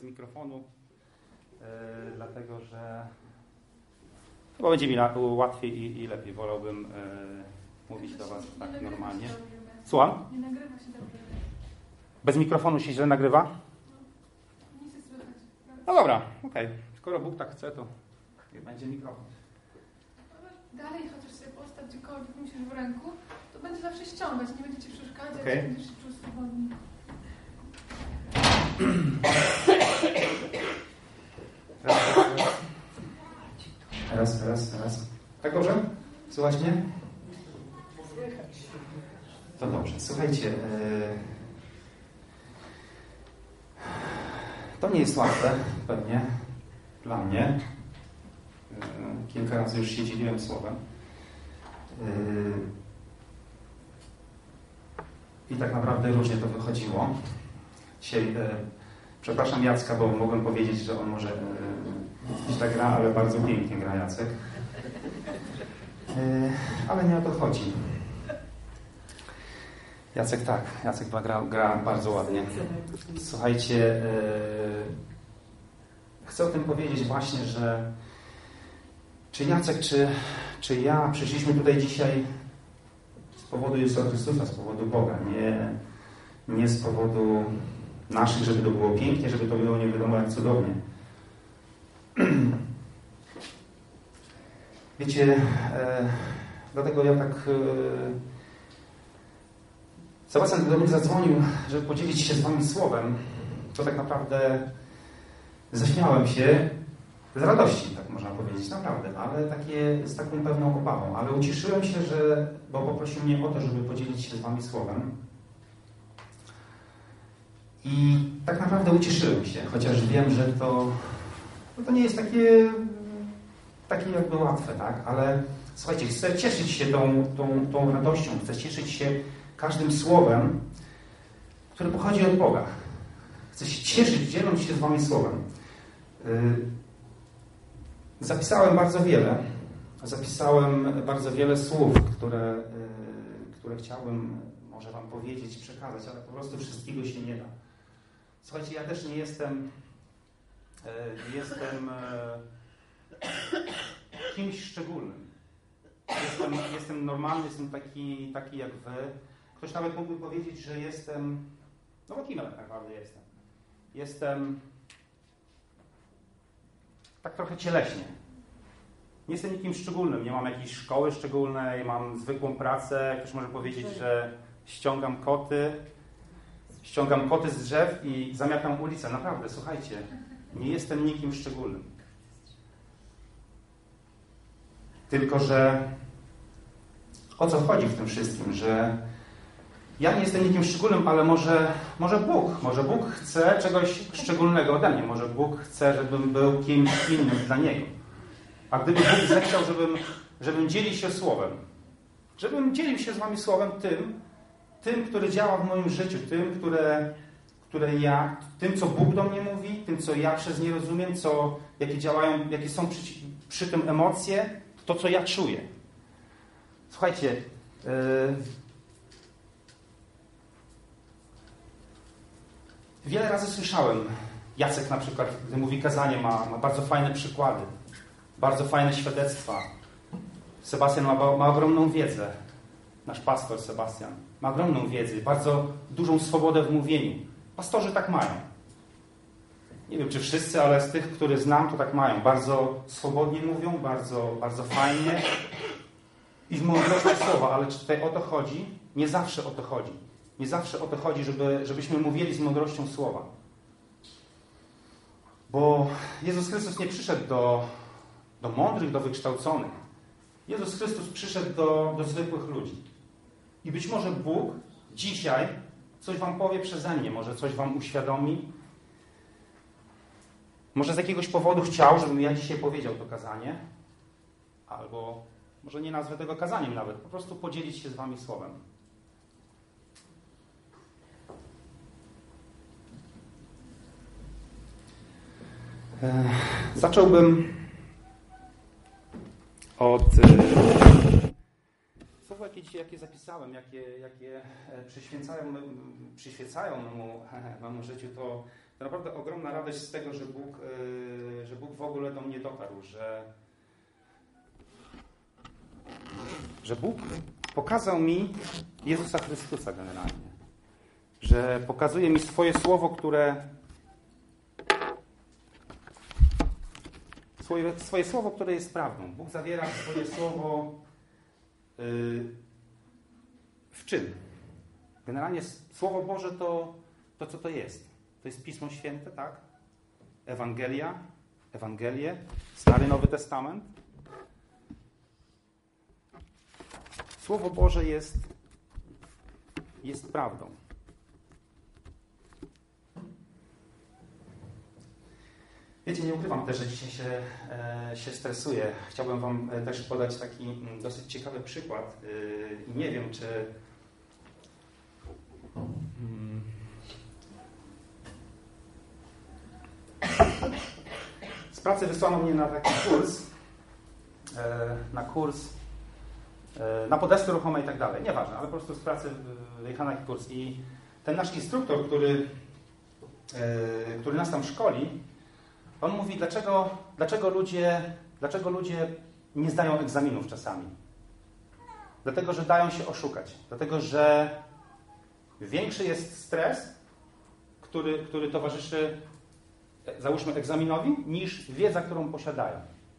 mikrofonu, dlatego że chyba będzie mi łatwiej i lepiej. Wolałbym mówić do Was tak normalnie. Słucham? Nie nagrywa się dobrze. Bez mikrofonu się źle nagrywa? Nic nie słychać. No dobra, okej. Skoro Bóg tak chce, to niech będzie mikrofon. Dalej chociaż sobie postaw gdziekolwiek musisz w ręku, to będzie zawsze ściągać, nie będzie Ci przeszkadzać, Okay. będziesz się czuł swobodnie. Teraz. Tak dobrze? Słuchać mnie? To dobrze. Słuchajcie, to nie jest łatwe, pewnie, dla mnie. Kilka razy już się dzieliłem słowem. I tak naprawdę różnie to wychodziło. Dzisiaj, przepraszam Jacka, bo mogłem powiedzieć, że on może źle gra, ale bardzo pięknie gra Jacek. Ale nie o to chodzi. Jacek gra bardzo ładnie. Słuchajcie, chcę o tym powiedzieć właśnie, że czy Jacek, czy ja przyszliśmy tutaj dzisiaj z powodu Jezusa Chrystusa, z powodu Boga, nie z powodu naszych, żeby to było pięknie, żeby to było nie wiadomo jak cudownie. Wiecie, dlatego ja tak... Sebastian do mnie zadzwonił, żeby podzielić się z Wami słowem, to tak naprawdę zaśmiałem się z radości, tak można powiedzieć, naprawdę, ale z taką pewną obawą. Ale ucieszyłem się, bo poprosił mnie o to, żeby podzielić się z Wami słowem. I tak naprawdę ucieszyłem się, chociaż wiem, że to nie jest takie jakby łatwe, tak? Ale słuchajcie, chcę cieszyć się tą radością, chcę cieszyć się każdym słowem, które pochodzi od Boga. Chcę się cieszyć, dzieląc się z Wami słowem. Zapisałem bardzo wiele słów, które chciałbym może Wam powiedzieć, przekazać, ale po prostu wszystkiego się nie da. Słuchajcie, ja też nie jestem kimś szczególnym. Jestem normalny, jestem taki jak Wy. Ktoś nawet mógłby powiedzieć, że jestem... No bo kim tak naprawdę jestem? Jestem tak trochę cieleśnie. Nie jestem nikim szczególnym. Nie mam jakiejś szkoły szczególnej, mam zwykłą pracę. Ktoś może powiedzieć, że ściągam koty z drzew i zamiatam ulicę. Naprawdę, słuchajcie, nie jestem nikim szczególnym. Tylko, że o co chodzi w tym wszystkim, że ja nie jestem nikim szczególnym, ale może Bóg chce czegoś szczególnego ode mnie. Może Bóg chce, żebym był kimś innym dla Niego. A gdyby Bóg zechciał, żebym dzielił się słowem, żebym dzielił się z Wami słowem tym, który działa w moim życiu, tym, co Bóg do mnie mówi, tym, co ja przez nie rozumiem, jakie są przy tym emocje, to, co ja czuję. Słuchajcie, wiele razy słyszałem, Jacek na przykład, gdy mówi kazanie, ma bardzo fajne przykłady, bardzo fajne świadectwa. Sebastian ma ogromną wiedzę. Nasz pastor Sebastian ma ogromną wiedzę, bardzo dużą swobodę w mówieniu. Pastorzy tak mają. Nie wiem, czy wszyscy, ale z tych, których znam, to tak mają. Bardzo swobodnie mówią, bardzo, bardzo fajnie i z mądrością słowa, ale czy tutaj o to chodzi? Nie zawsze o to chodzi. Nie zawsze o to chodzi, żebyśmy mówili z mądrością słowa. Bo Jezus Chrystus nie przyszedł do mądrych, do wykształconych. Jezus Chrystus przyszedł do zwykłych ludzi. I być może Bóg dzisiaj coś Wam powie przeze mnie, może coś Wam uświadomi. Może z jakiegoś powodu chciał, żebym ja dzisiaj powiedział to kazanie. Albo może nie nazwę tego kazaniem nawet. Po prostu podzielić się z Wami słowem. Zacząłbym od słów, jakie zapisałem, jakie przyświecają memu życiu, to naprawdę ogromna radość z tego, że Bóg w ogóle do mnie dotarł, że Bóg pokazał mi Jezusa Chrystusa generalnie. Że pokazuje mi swoje słowo, swoje słowo, które jest prawdą. Bóg zawiera swoje słowo w czym? Generalnie Słowo Boże to co to jest? To jest Pismo Święte, tak? Ewangelie, Stary Nowy Testament. Słowo Boże jest prawdą. Wiecie, nie ukrywam też, że dzisiaj się stresuję. Chciałbym wam też podać taki dosyć ciekawy przykład. Nie wiem, czy z pracy wysłano mnie na taki kurs, na podesty ruchome i tak dalej. Nieważne, ale po prostu z pracy wyjechano na taki kurs. I ten nasz instruktor, który nas tam szkoli, on mówi, dlaczego ludzie nie zdają egzaminów czasami. Dlatego, że dają się oszukać. Dlatego, że większy jest stres, który towarzyszy, załóżmy, egzaminowi, niż wiedza, którą posiadają.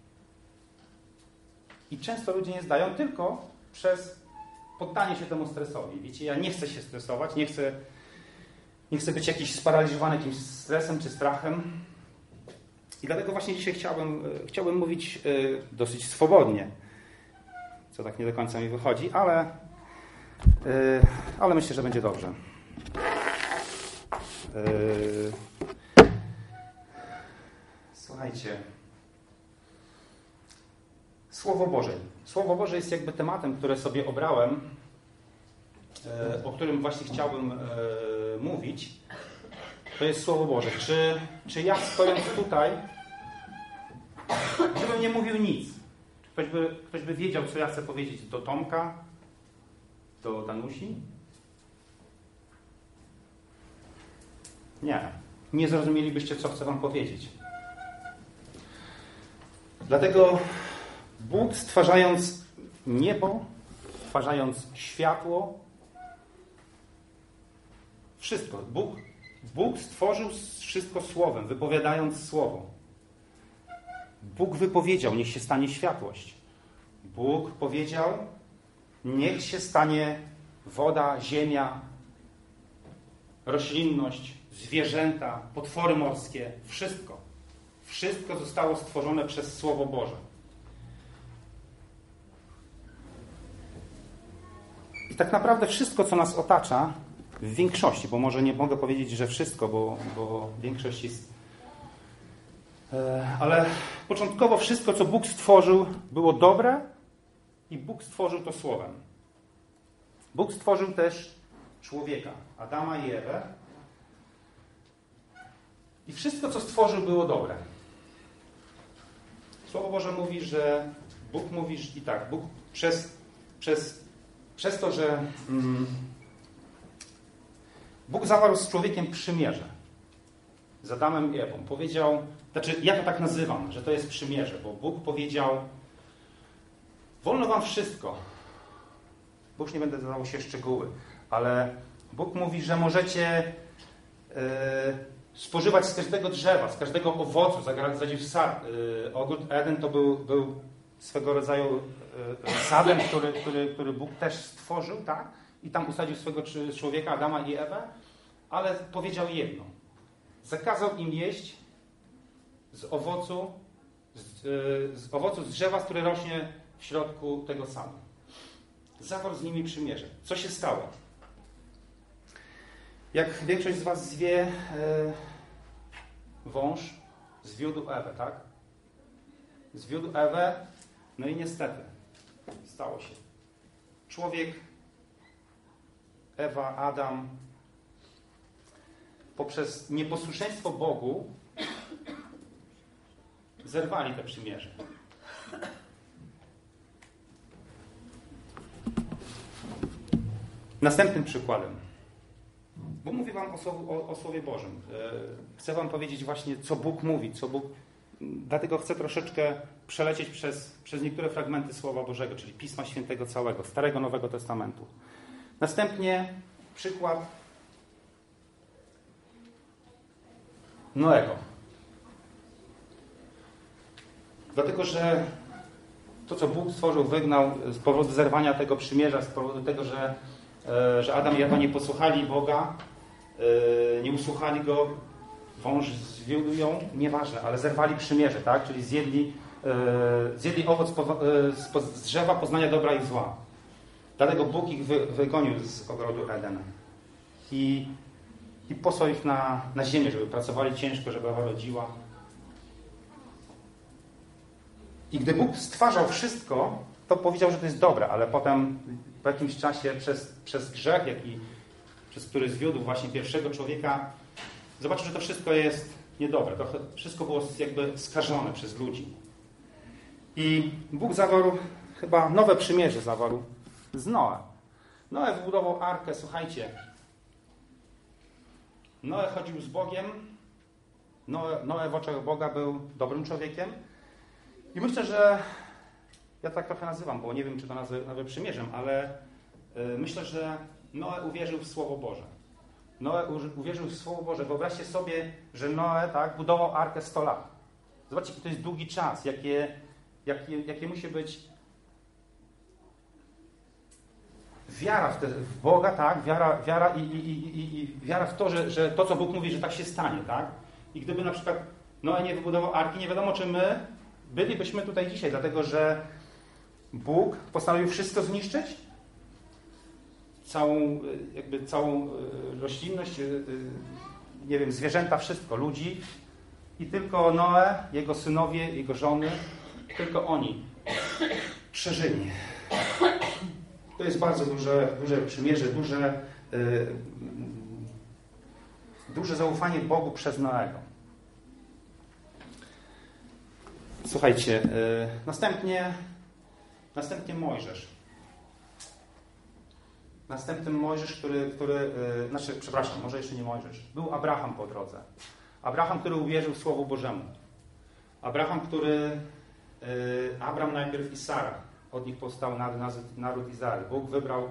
I często ludzie nie zdają tylko przez poddanie się temu stresowi. Wiecie, ja nie chcę się stresować, nie chcę być jakiś sparaliżowany jakimś stresem czy strachem. I dlatego właśnie dzisiaj chciałbym mówić dosyć swobodnie, co tak nie do końca mi wychodzi, ale myślę, że będzie dobrze. Słuchajcie, Słowo Boże. Słowo Boże jest jakby tematem, który sobie obrałem, o którym właśnie chciałbym mówić. To jest Słowo Boże. Czy ja stojąc tutaj, gdybym nie mówił nic, ktoś by wiedział, co ja chcę powiedzieć do Tomka, do Danusi? Nie zrozumielibyście, co chcę wam powiedzieć. Dlatego Bóg, stwarzając niebo, stwarzając światło, wszystko. Bóg stworzył wszystko słowem, wypowiadając słowo. Bóg wypowiedział, niech się stanie światłość. Bóg powiedział, niech się stanie woda, ziemia, roślinność, zwierzęta, potwory morskie, wszystko. Wszystko zostało stworzone przez Słowo Boże. I tak naprawdę wszystko, co nas otacza, w większości, bo może nie mogę powiedzieć, że wszystko, bo większość jest... Ale początkowo wszystko, co Bóg stworzył, było dobre i Bóg stworzył to Słowem. Bóg stworzył też człowieka, Adama i Ewę. I wszystko, co stworzył, było dobre. Słowo Boże mówi, że Bóg mówi i tak, Bóg przez to, że Bóg zawarł z człowiekiem przymierze. Z Adamem i Ewą. Powiedział, ja to tak nazywam, że to jest przymierze, bo Bóg powiedział, wolno wam wszystko. Bo już nie będę dawał się szczegóły, ale Bóg mówi, że możecie spożywać z każdego drzewa, z każdego owocu. Zasadził sad. Ogród Eden to był swego rodzaju sadem, który Bóg też stworzył, tak? I tam usadził swego człowieka, Adama i Ewę, ale powiedział jedno. Zakazał im jeść z owocu z drzewa, które rośnie w środku tego sadu. Zawarł z nimi przymierze. Co się stało? Jak większość z was wie, wąż zwiódł Ewę, tak? Zwiódł Ewę, no i niestety stało się. Człowiek, Ewa, Adam poprzez nieposłuszeństwo Bogu zerwali te przymierze. Następnym przykładem. Bo mówię wam o Słowie Bożym. Chcę wam powiedzieć właśnie, co Bóg mówi, dlatego chcę troszeczkę przelecieć przez niektóre fragmenty Słowa Bożego, czyli Pisma Świętego całego, Starego, Nowego Testamentu. Następnie przykład Noego. Dlatego, że to, co Bóg stworzył, wygnał z powodu zerwania tego przymierza, z powodu tego, że Adam i Ewa nie posłuchali Boga, nie usłuchali Go, wąż zwiódł ją, nieważne, ale zerwali przymierze, tak? Czyli zjedli owoc z drzewa poznania dobra i zła. Dlatego Bóg ich wygonił z ogrodu Eden. I posłał ich na ziemię, żeby pracowali ciężko, żeby Ewa rodziła. I gdy Bóg stwarzał wszystko, to powiedział, że to jest dobre, ale potem po jakimś czasie przez grzech, przez który zwiódł właśnie pierwszego człowieka, zobaczył, że to wszystko jest niedobre. To wszystko było jakby skażone przez ludzi. I Bóg zawarł, chyba nowe przymierze zawarł z Noe. Noe wybudował arkę, słuchajcie. Noe chodził z Bogiem. Noe w oczach Boga był dobrym człowiekiem. I myślę, że ja tak trochę nazywam, bo nie wiem, czy to nazwę przymierzem, ale myślę, że Noe uwierzył w Słowo Boże. Noe uwierzył w Słowo Boże. Wyobraźcie sobie, że Noe budował arkę 100 lat. Zobaczcie, jaki to jest długi czas, jakie musi być wiara w Boga, tak? Wiara i wiara w to, że to, co Bóg mówi, że tak się stanie, tak? I gdyby na przykład Noe nie wybudował arki, nie wiadomo, czy my bylibyśmy tutaj dzisiaj, dlatego że Bóg postanowił wszystko zniszczyć, całą roślinność, nie wiem, zwierzęta, wszystko, ludzi i tylko Noe, jego synowie, jego żony, tylko oni przeżyli. To jest bardzo duże przymierze, duże zaufanie Bogu przez Noego. Słuchajcie, następnie Mojżesz. Następnym Mojżesz, może jeszcze nie Mojżesz. Był Abraham po drodze. Abraham, który uwierzył Słowu Bożemu. Abram najpierw i Sara. Od nich powstał naród Izrael. Bóg wybrał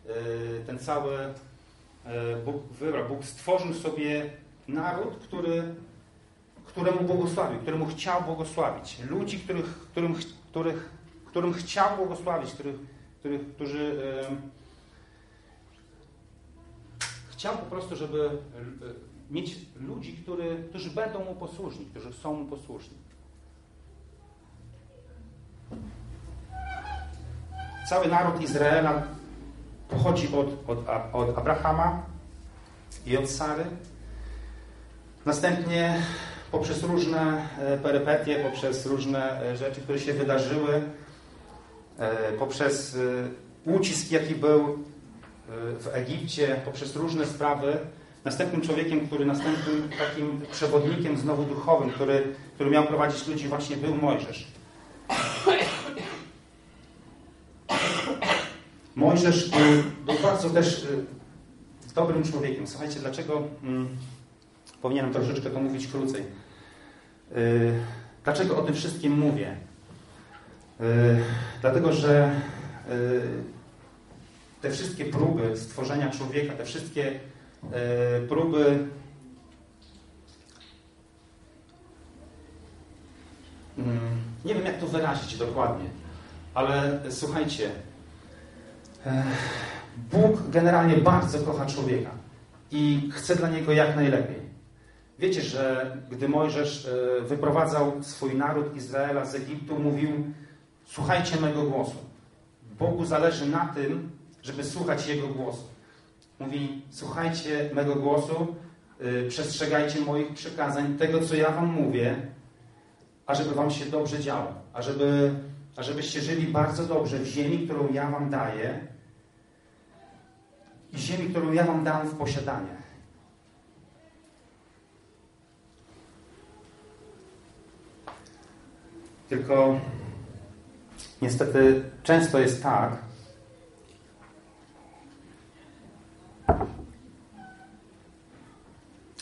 Bóg stworzył sobie naród, któremu błogosławił, któremu chciał błogosławić. Ludzi, którym chciał błogosławić, którzy chciał po prostu, żeby mieć ludzi, którzy będą mu posłuszni, którzy są mu posłuszni. Cały naród Izraela pochodzi od Abrahama i od Sary. Następnie poprzez różne perypetie, poprzez różne rzeczy, które się wydarzyły, poprzez ucisk, jaki był w Egipcie, poprzez różne sprawy, następnym człowiekiem, następnym takim przewodnikiem znowu duchowym, który miał prowadzić ludzi, właśnie był Mojżesz. Mojżesz był bardzo też dobrym człowiekiem. Słuchajcie, dlaczego powinienem troszeczkę to mówić krócej. Dlaczego o tym wszystkim mówię? Dlatego, że te wszystkie próby stworzenia człowieka, te wszystkie próby nie wiem, jak to wyrazić dokładnie, ale słuchajcie, Bóg generalnie bardzo kocha człowieka i chce dla niego jak najlepiej. Wiecie, że gdy Mojżesz wyprowadzał swój naród Izraela z Egiptu, mówił: słuchajcie mego głosu. Bogu zależy na tym, żeby słuchać Jego głosu. Mówi: słuchajcie mego głosu, przestrzegajcie moich przykazań, tego, co ja wam mówię, ażeby wam się dobrze działo, ażebyście żyli bardzo dobrze w ziemi, którą ja wam daję i ziemi, którą ja wam dam w posiadanie. Tylko niestety często jest tak,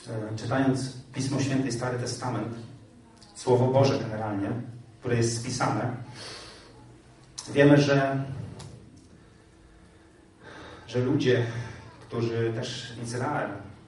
czytając Pismo Święte i Stary Testament, Słowo Boże generalnie, które jest spisane, wiemy, że ludzie, którzy też Izrael,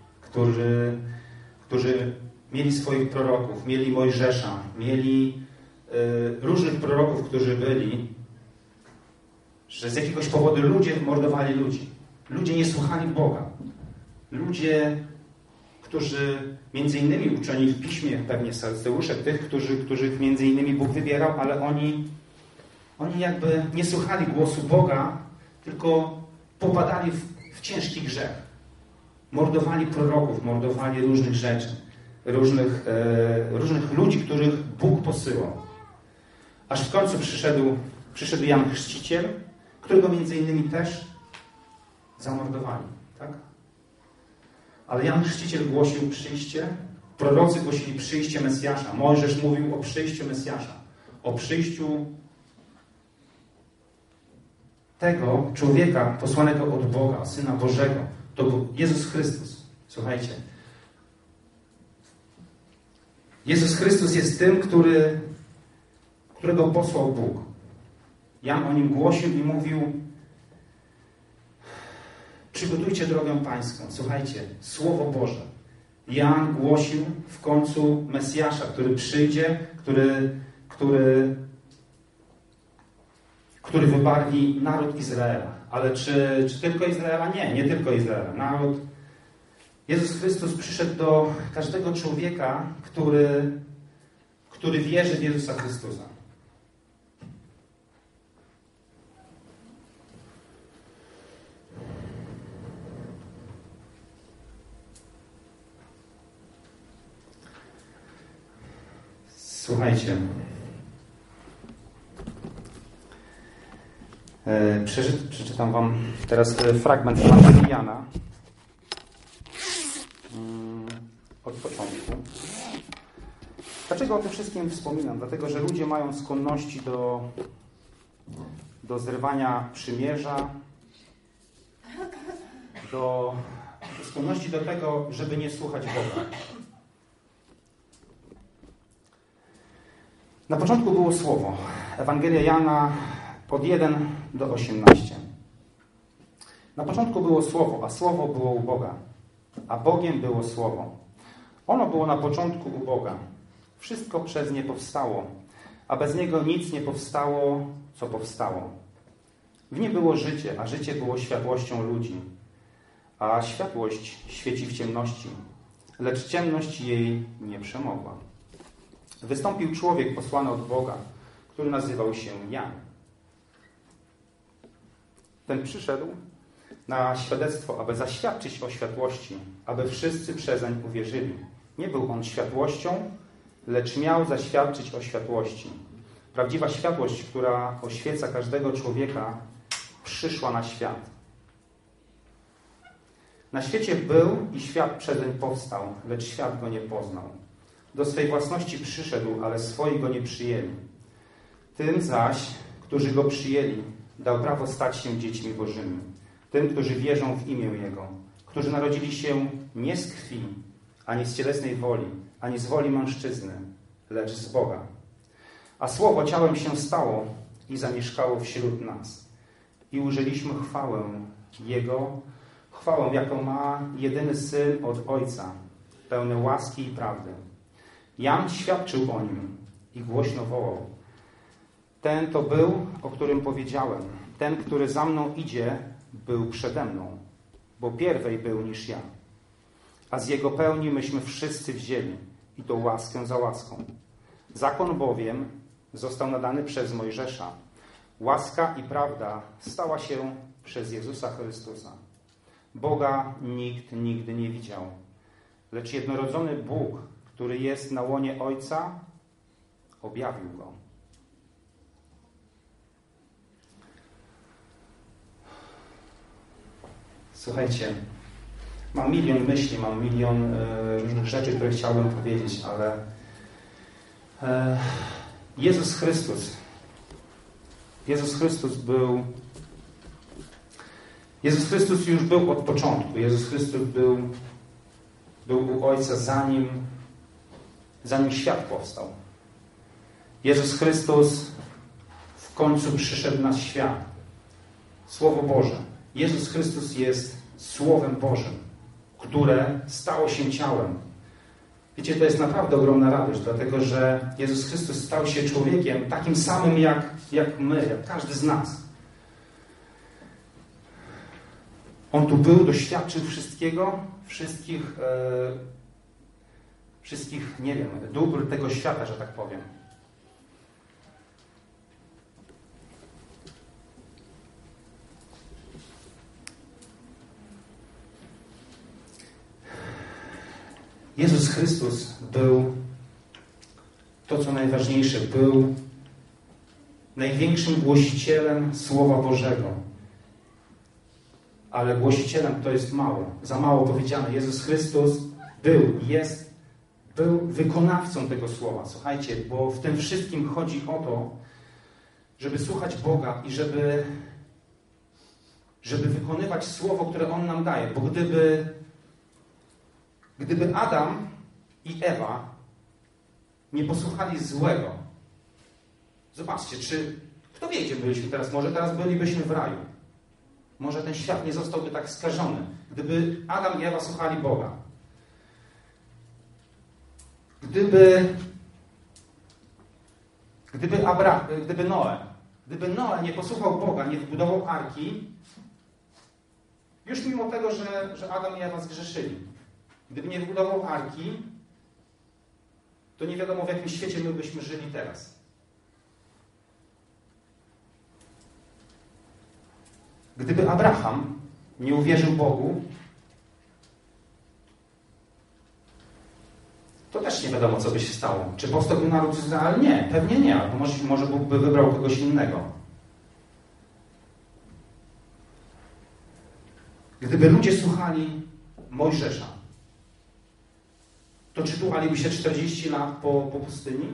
którzy mieli swoich proroków, mieli Mojżesza, mieli różnych proroków, którzy byli, że z jakiegoś powodu ludzie mordowali ludzi. Ludzie nie słuchali Boga. Ludzie, którzy między innymi uczeni w Piśmie pewnie Saduceusze, tych, których między innymi Bóg wybierał, ale oni jakby nie słuchali głosu Boga, tylko popadali w ciężki grzech. Mordowali proroków, mordowali różnych rzeczy, różnych ludzi, których Bóg posyłał. Aż w końcu przyszedł Jan Chrzciciel, którego między innymi też zamordowali. Tak? Ale Jan Chrzciciel głosił przyjście, prorocy głosili przyjście Mesjasza. Mojżesz mówił o przyjściu Mesjasza, o przyjściu tego człowieka posłanego od Boga, Syna Bożego. To był Jezus Chrystus. Słuchajcie. Jezus Chrystus jest tym, którego posłał Bóg. Jan o nim głosił i mówił: przygotujcie drogę Pańską. Słuchajcie, Słowo Boże. Jan głosił w końcu Mesjasza, który przyjdzie, który wybarwi naród Izraela. Ale czy tylko Izraela? Nie tylko Izraela. Jezus Chrystus przyszedł do każdego człowieka, który wierzy w Jezusa Chrystusa. Słuchajcie. Przeczytam wam teraz fragment Ewangelii Jana od początku. Dlaczego o tym wszystkim wspominam? Dlatego, że ludzie mają skłonności do zrywania przymierza, do skłonności do tego, żeby nie słuchać Boga. Na początku było Słowo. Ewangelia Jana od 1 do 18. Na początku było Słowo, a Słowo było u Boga, a Bogiem było Słowo. Ono było na początku u Boga. Wszystko przez nie powstało, a bez niego nic nie powstało, co powstało. W nim było życie, a życie było światłością ludzi. A światłość świeci w ciemności, lecz ciemność jej nie przemogła. Wystąpił człowiek posłany od Boga, który nazywał się Jan. Ten przyszedł na świadectwo, aby zaświadczyć o światłości, aby wszyscy przezeń uwierzyli. Nie był on światłością, lecz miał zaświadczyć o światłości. Prawdziwa światłość, która oświeca każdego człowieka, przyszła na świat. Na świecie był i świat przezeń powstał, lecz świat go nie poznał. Do swej własności przyszedł, ale swoi go nie przyjęli. Tym zaś, którzy go przyjęli, dał prawo stać się dziećmi Bożymi. Tym, którzy wierzą w imię Jego, którzy narodzili się nie z krwi, ani z cielesnej woli, ani z woli mężczyzny, lecz z Boga. A Słowo ciałem się stało i zamieszkało wśród nas. I ujrzeliśmy chwałę Jego, chwałę, jaką ma jedyny Syn od Ojca, pełny łaski i prawdy. Jan świadczył o Nim i głośno wołał: ten to był, o którym powiedziałem. Ten, który za mną idzie, był przede mną, bo pierwej był niż ja. A z Jego pełni myśmy wszyscy wzięli, i to łaskę za łaską. Zakon bowiem został nadany przez Mojżesza. Łaska i prawda stała się przez Jezusa Chrystusa. Boga nikt nigdy nie widział, lecz jednorodzony Bóg, który jest na łonie Ojca, objawił Go. Słuchajcie, mam milion myśli, mam milion różnych rzeczy, które chciałbym powiedzieć, ale Jezus Chrystus już był od początku. Jezus Chrystus był Był u Ojca zanim świat powstał. Jezus Chrystus w końcu przyszedł na świat. Słowo Boże. Jezus Chrystus jest Słowem Bożym, które stało się ciałem. Wiecie, to jest naprawdę ogromna radość, dlatego że Jezus Chrystus stał się człowiekiem takim samym jak my, jak każdy z nas. On tu był, doświadczył wszystkiego, wszystkich, nie wiem, dóbr tego świata, że tak powiem. Jezus Chrystus był, to co najważniejsze, był największym głosicielem Słowa Bożego. Ale głosicielem to jest mało, za mało powiedziane. Jezus Chrystus był wykonawcą tego Słowa. Słuchajcie, bo w tym wszystkim chodzi o to, żeby słuchać Boga i żeby wykonywać Słowo, które On nam daje. Bo gdyby Adam i Ewa nie posłuchali złego, zobaczcie, kto wie, gdzie byliśmy teraz? Może teraz bylibyśmy w raju. Może ten świat nie zostałby tak skażony, gdyby Adam i Ewa słuchali Boga. Gdyby Noe nie posłuchał Boga, nie wybudował arki, już mimo tego, że Adam i Ewa zgrzeszyli, gdyby nie wybudował arki, to nie wiadomo, w jakim świecie my byśmy żyli teraz. Gdyby Abraham nie uwierzył Bogu, to też nie wiadomo, co by się stało. Czy powstałby naród Izrael? Nie, pewnie nie. Albo może Bóg by wybrał kogoś innego. Gdyby ludzie słuchali Mojżesza, to czy tułaliby się 40 lat po pustyni?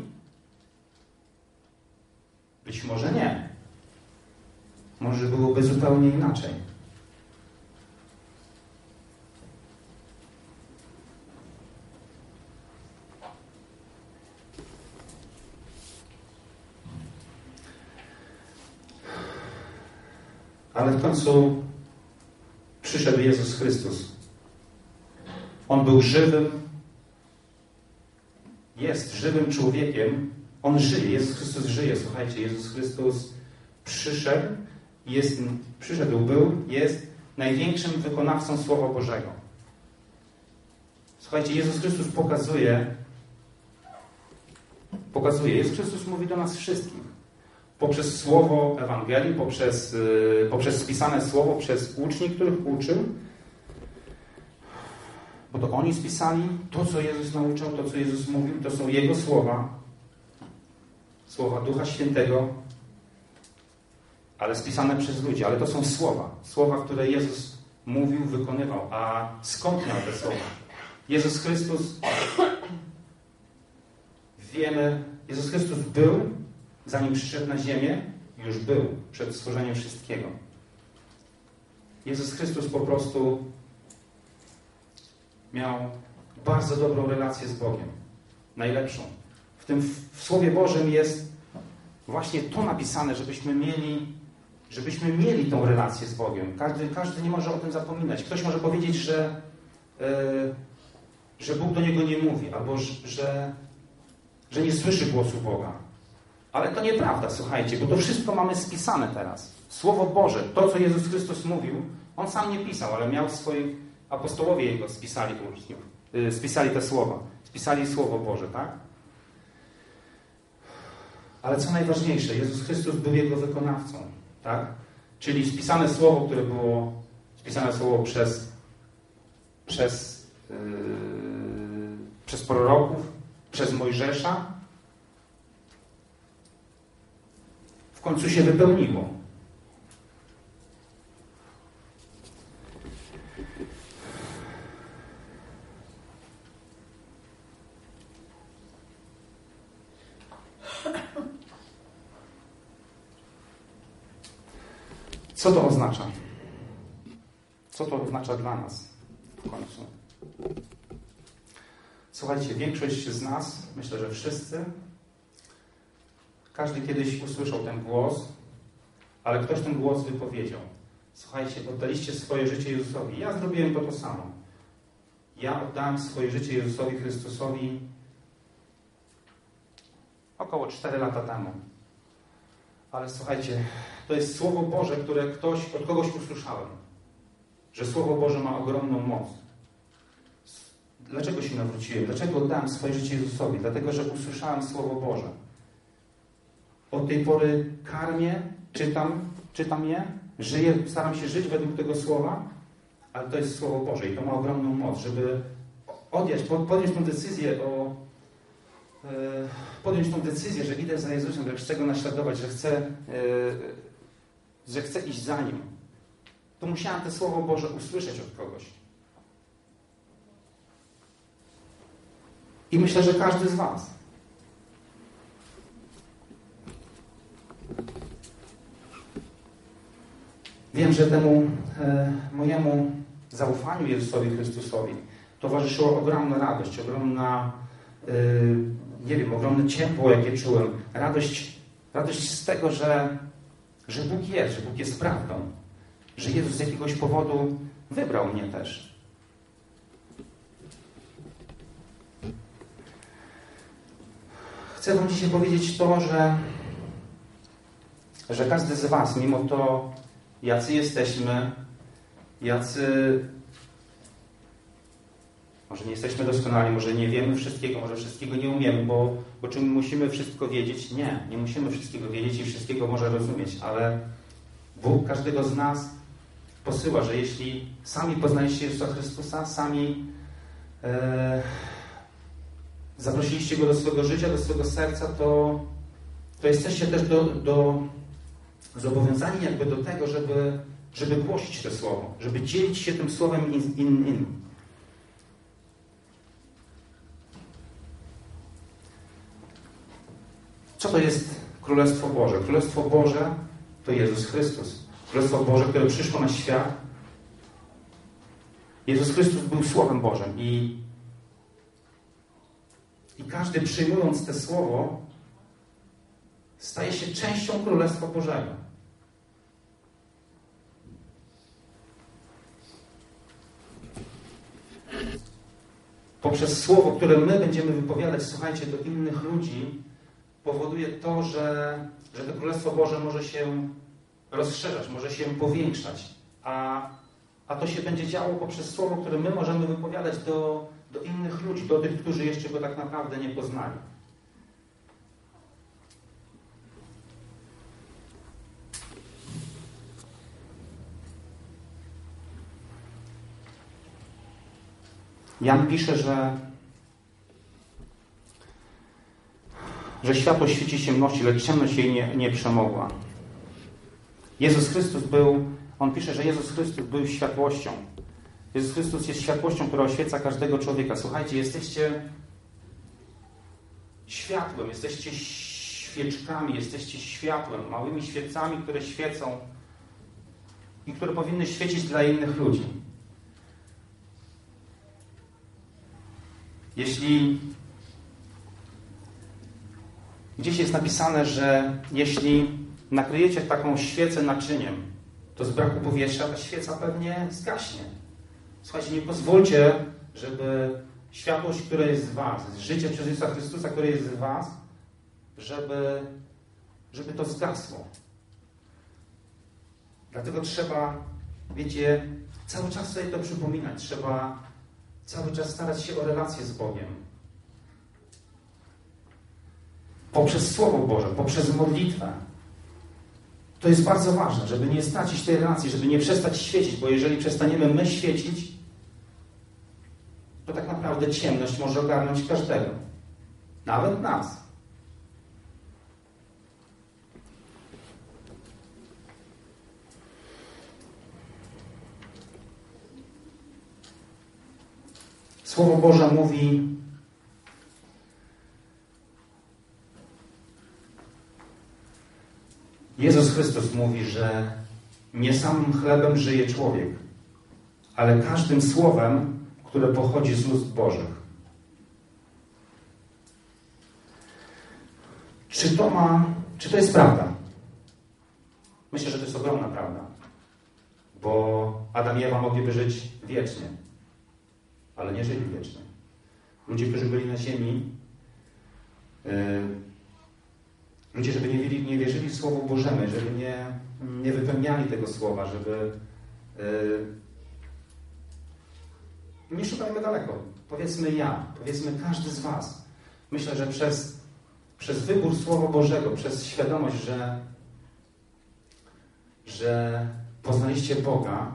Być może nie. Może byłoby zupełnie inaczej. Ale w końcu przyszedł Jezus Chrystus. On był jest żywym człowiekiem. On żyje. Jezus Chrystus żyje. Słuchajcie, Jezus Chrystus jest największym wykonawcą Słowa Bożego. Słuchajcie, Jezus Chrystus pokazuje, Jezus Chrystus mówi do nas wszystkich. Poprzez słowo Ewangelii, poprzez spisane słowo, przez uczniów, których uczył, bo to oni spisali to, co Jezus nauczał, to, co Jezus mówił, to są Jego słowa Ducha Świętego, ale spisane przez ludzi, ale to są słowa, które Jezus mówił, wykonywał. A skąd miał te słowa? Jezus Chrystus był, zanim przyszedł na ziemię, już był przed stworzeniem wszystkiego. Jezus Chrystus po prostu miał bardzo dobrą relację z Bogiem. Najlepszą. W Słowie Bożym jest właśnie to napisane, żebyśmy mieli tą relację z Bogiem. Każdy nie może o tym zapominać. Ktoś może powiedzieć, że Bóg do niego nie mówi, albo że nie słyszy głosu Boga. Ale to nieprawda, słuchajcie, bo to wszystko mamy spisane teraz. Słowo Boże, to, co Jezus Chrystus mówił, On sam nie pisał, ale miał swoich apostołowie Jego spisali te słowa. Spisali Słowo Boże, tak? Ale co najważniejsze, Jezus Chrystus był Jego wykonawcą, tak? Czyli spisane słowo, które było spisane słowo przez proroków, przez Mojżesza, w końcu się wypełniło. Co to oznacza? Co to oznacza dla nas w końcu? Słuchajcie, większość z nas, myślę, że wszyscy, każdy kiedyś usłyszał ten głos, ale ktoś ten głos wypowiedział. Słuchajcie, oddaliście swoje życie Jezusowi. Ja zrobiłem to samo. Ja oddałem swoje życie Jezusowi Chrystusowi około 4 lata temu. Ale słuchajcie, to jest Słowo Boże, które od kogoś usłyszałem. Że Słowo Boże ma ogromną moc. Dlaczego się nawróciłem? Dlaczego oddałem swoje życie Jezusowi? Dlatego, że usłyszałem Słowo Boże. Od tej pory karmię, czytam je, żyję, staram się żyć według tego Słowa, ale to jest Słowo Boże i to ma ogromną moc, żeby podjąć tą decyzję, że idę za Jezusem, że chcę Go naśladować, że chcę iść za Nim. To musiałem to Słowo Boże usłyszeć od kogoś. I myślę, że każdy z was. Wiem, że temu mojemu zaufaniu Jezusowi Chrystusowi towarzyszyła ogromna radość, ogromne ciepło, jakie czułem. Radość z tego, że Bóg jest prawdą. Że Jezus z jakiegoś powodu wybrał mnie też. Chcę wam dzisiaj powiedzieć to, że każdy z was, mimo to, jacy jesteśmy, może nie jesteśmy doskonali, może nie wiemy wszystkiego, może wszystkiego nie umiemy, bo czy musimy wszystko wiedzieć? Nie musimy wszystkiego wiedzieć i wszystkiego może rozumieć, ale Bóg każdego z nas posyła, że jeśli sami poznaliście Jezusa Chrystusa, sami zaprosiliście Go do swojego życia, do swojego serca, to jesteście też zobowiązani jakby do tego, żeby głosić to Słowo, żeby dzielić się tym Słowem innym. Co to jest Królestwo Boże? Królestwo Boże to Jezus Chrystus. Królestwo Boże, które przyszło na świat. Jezus Chrystus był Słowem Bożym i każdy, przyjmując to Słowo, staje się częścią Królestwa Bożego. Poprzez Słowo, które my będziemy wypowiadać, słuchajcie, do innych ludzi, powoduje to, że to Królestwo Boże może się rozszerzać, może się powiększać, a to się będzie działo poprzez Słowo, które my możemy wypowiadać do innych ludzi, do tych, którzy jeszcze Go tak naprawdę nie poznali. Jan pisze, że światło świeci w ciemności, lecz ciemność jej nie przemogła. Jezus Chrystus on pisze, że Jezus Chrystus był światłością. Jezus Chrystus jest światłością, która oświeca każdego człowieka. Słuchajcie, jesteście światłem, jesteście świeczkami, jesteście światłem, małymi świecami, które świecą i które powinny świecić dla innych ludzi. Jeśli gdzieś jest napisane, że jeśli nakryjecie taką świecę naczyniem, to z braku powietrza ta świeca pewnie zgaśnie. Słuchajcie, nie pozwólcie, żeby światłość, która jest w was, życie przez Jezusa Chrystusa, które jest w was, żeby to zgasło. Dlatego trzeba, wiecie, cały czas sobie to przypominać. Trzeba cały czas starać się o relację z Bogiem. Poprzez Słowo Boże, poprzez modlitwę. To jest bardzo ważne, żeby nie stracić tej relacji, żeby nie przestać świecić, bo jeżeli przestaniemy my świecić, to tak naprawdę ciemność może ogarnąć każdego. Nawet nas. Słowo Boże mówi: Jezus Chrystus mówi, że nie samym chlebem żyje człowiek, ale każdym słowem, które pochodzi z ust Bożych. Czy to jest prawda? Myślę, że to jest ogromna prawda. Bo Adam i Ewa mogliby żyć wiecznie, ale nie żyli wiecznie. Ludzie, którzy byli na ziemi, ludzie, żeby nie wierzyli w Słowo Bożemu, żeby nie wypełniali tego Słowa, żeby nie szukajmy daleko. Powiedzmy powiedzmy każdy z was. Myślę, że przez wybór Słowa Bożego, przez świadomość, że poznaliście Boga,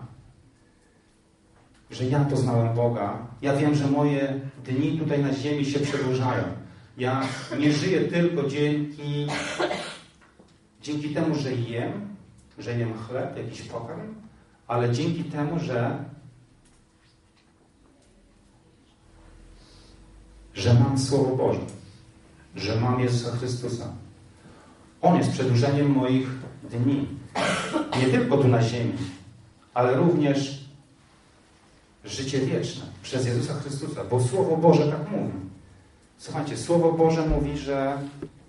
że ja poznałem Boga, ja wiem, że moje dni tutaj na ziemi się przedłużają. Ja nie żyję tylko dzięki temu, że jem chleb, jakiś pokarm, ale dzięki temu, że mam Słowo Boże, że mam Jezusa Chrystusa. On jest przedłużeniem moich dni. Nie tylko tu na ziemi, ale również życie wieczne przez Jezusa Chrystusa, bo Słowo Boże tak mówi. Słuchajcie, Słowo Boże mówi, że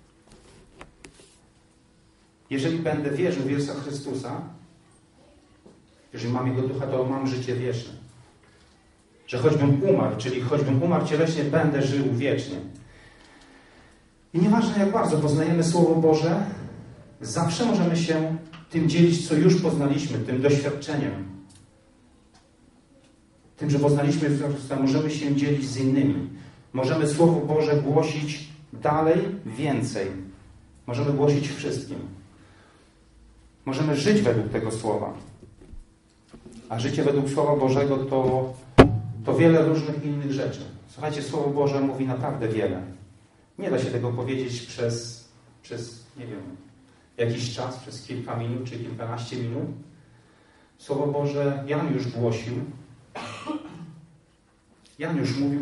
jeżeli będę wierzył w Jezusa Chrystusa, jeżeli mam Jego Ducha, to mam życie wieczne. Że choćbym umarł, czyli choćbym umarł cieleśnie, będę żył wiecznie. I nieważne jak bardzo poznajemy Słowo Boże, zawsze możemy się tym dzielić, co już poznaliśmy, tym doświadczeniem. Tym, że poznaliśmy Jezusa Chrystusa, możemy się dzielić z innymi. Możemy Słowo Boże głosić dalej, więcej. Możemy głosić wszystkim. Możemy żyć według tego Słowa. A życie według Słowa Bożego to wiele różnych innych rzeczy. Słuchajcie, Słowo Boże mówi naprawdę wiele. Nie da się tego powiedzieć przez nie wiem, jakiś czas, przez kilka minut czy kilkanaście minut. Słowo Boże Jan już głosił. Jan już mówił,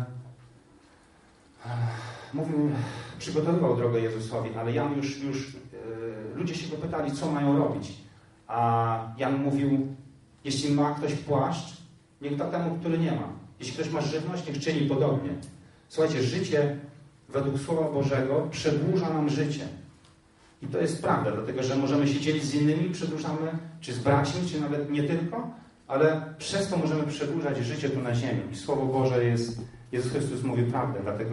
przygotowywał drogę Jezusowi, ale Jan już ludzie się go pytali, co mają robić. A Jan mówił, jeśli ma ktoś płaszcz, niech da temu, który nie ma. Jeśli ktoś ma żywność, niech czyni podobnie. Słuchajcie, życie według Słowa Bożego przedłuża nam życie. I to jest prawda, dlatego że możemy się dzielić z innymi, przedłużamy, czy z braćmi, czy nawet nie tylko, ale przez to możemy przedłużać życie tu na ziemi. I Słowo Boże Jezus Chrystus mówi prawdę, dlatego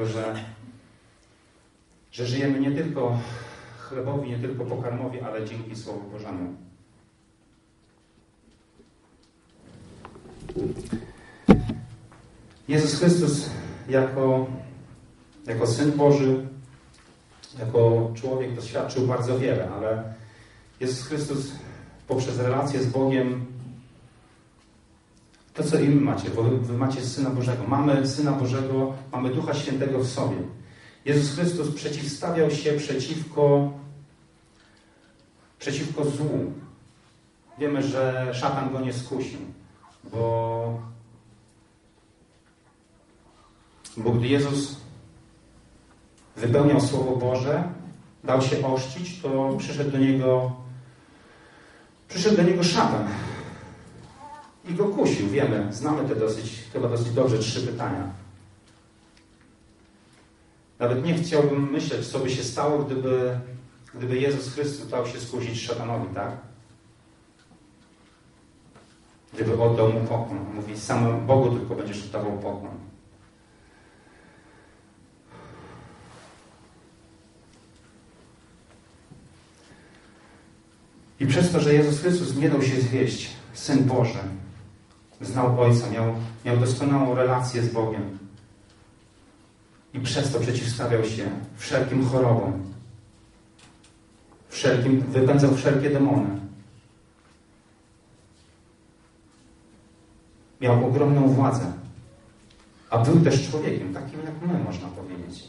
że żyjemy nie tylko chlebowi, nie tylko pokarmowi, ale dzięki Słowu Bożemu. Jezus Chrystus jako Syn Boży, jako człowiek doświadczył bardzo wiele, ale Jezus Chrystus poprzez relację z Bogiem, to co i wy macie, bo wy macie Syna Bożego. Mamy Syna Bożego, mamy Ducha Świętego w sobie. Jezus Chrystus przeciwstawiał się przeciwko złu. Wiemy, że szatan go nie skusił, bo gdy Jezus wypełniał Słowo Boże, dał się ochrzcić, to przyszedł do niego szatan i go kusił. Wiemy, znamy te chyba dosyć dobrze 3 pytania. Nawet nie chciałbym myśleć, co by się stało, gdyby Jezus Chrystus dał się skusić szatanowi, tak? Gdyby oddał mu pokłon. Mówi, samemu Bogu tylko będziesz oddawał pokłon. I przez to, że Jezus Chrystus nie dał się zwieść, Syn Boży, znał Ojca, miał doskonałą relację z Bogiem. I przez to przeciwstawiał się wszelkim chorobom. Wypędzał wszelkie demony. Miał ogromną władzę. A był też człowiekiem, takim jak my, można powiedzieć.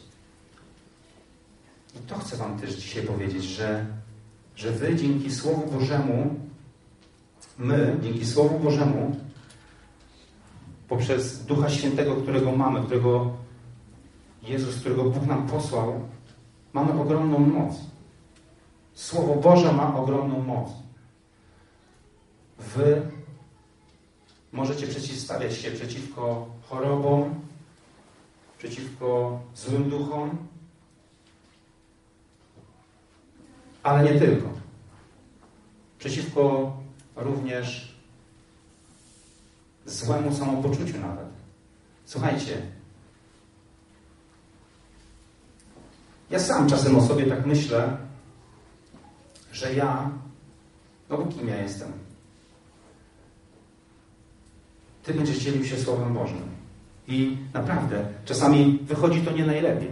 I to chcę wam też dzisiaj powiedzieć, że wy dzięki Słowu Bożemu, dzięki Słowu Bożemu, poprzez Ducha Świętego, którego mamy, którego Bóg nam posłał, mamy ogromną moc. Słowo Boże ma ogromną moc. Wy możecie przeciwstawiać się przeciwko chorobom, przeciwko złym duchom, Ale nie tylko. Przeciwko również złemu samopoczuciu nawet. Słuchajcie, ja sam czasem o sobie tak myślę, że no bo kim ja jestem? Ty będziesz dzielił się Słowem Bożym. I naprawdę, czasami wychodzi to nie najlepiej.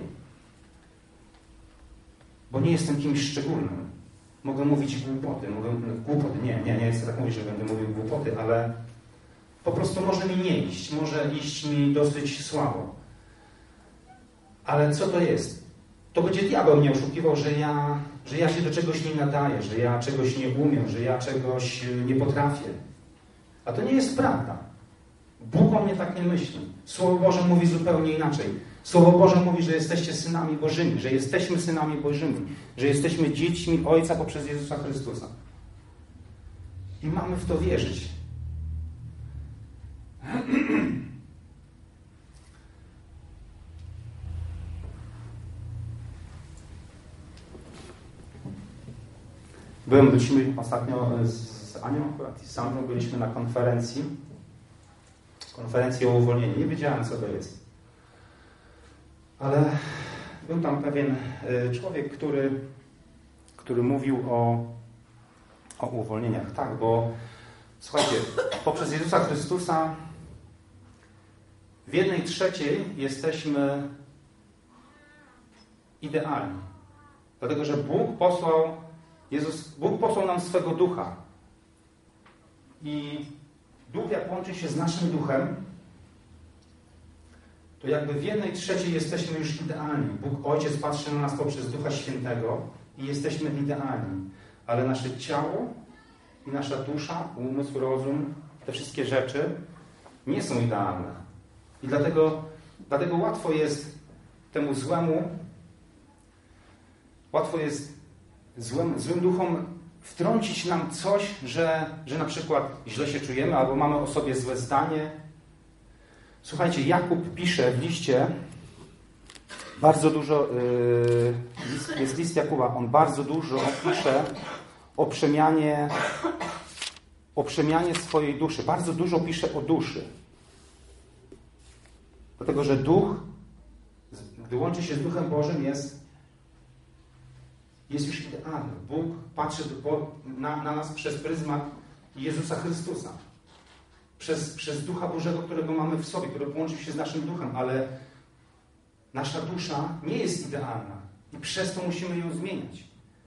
Bo nie jestem kimś szczególnym. Mogę mówić głupoty. Nie chcę tak mówić, że będę mówił głupoty, ale po prostu może mi nie iść. Może iść mi dosyć słabo. Ale co to jest? To będzie diabeł mnie oszukiwał, że ja się do czegoś nie nadaję, że ja czegoś nie umiem, że ja czegoś nie potrafię. A to nie jest prawda. Bóg o mnie tak nie myśli. Słowo Boże mówi zupełnie inaczej. Słowo Boże mówi, że jesteście synami Bożymi, że jesteśmy synami Bożymi, że jesteśmy dziećmi Ojca poprzez Jezusa Chrystusa. I mamy w to wierzyć. Byliśmy ostatnio z Anią akurat i z Sandrą byliśmy na konferencji o uwolnieniu. Nie wiedziałem, co to jest. Ale był tam pewien człowiek, który mówił o uwolnieniach. Tak, bo słuchajcie, poprzez Jezusa Chrystusa w 1/3 jesteśmy idealni. Dlatego, że Bóg posłał nam swego Ducha. I Duch, jak łączy się z naszym Duchem, to jakby w 1/3 jesteśmy już idealni. Bóg Ojciec patrzy na nas poprzez Ducha Świętego i jesteśmy idealni. Ale nasze ciało i nasza dusza, umysł, rozum, te wszystkie rzeczy nie są idealne. I dlatego łatwo jest temu złym duchom wtrącić nam coś, że na przykład źle się czujemy albo mamy o sobie złe zdanie. Słuchajcie, Jakub pisze w liście bardzo dużo, jest list Jakuba, on bardzo dużo pisze o przemianie swojej duszy. Bardzo dużo pisze o duszy. Dlatego, że duch, gdy łączy się z Duchem Bożym, jest już idealny. Bóg patrzy na nas przez pryzmat Jezusa Chrystusa. Przez Ducha Bożego, którego mamy w sobie, który połączył się z naszym duchem, ale nasza dusza nie jest idealna i przez to musimy ją zmieniać.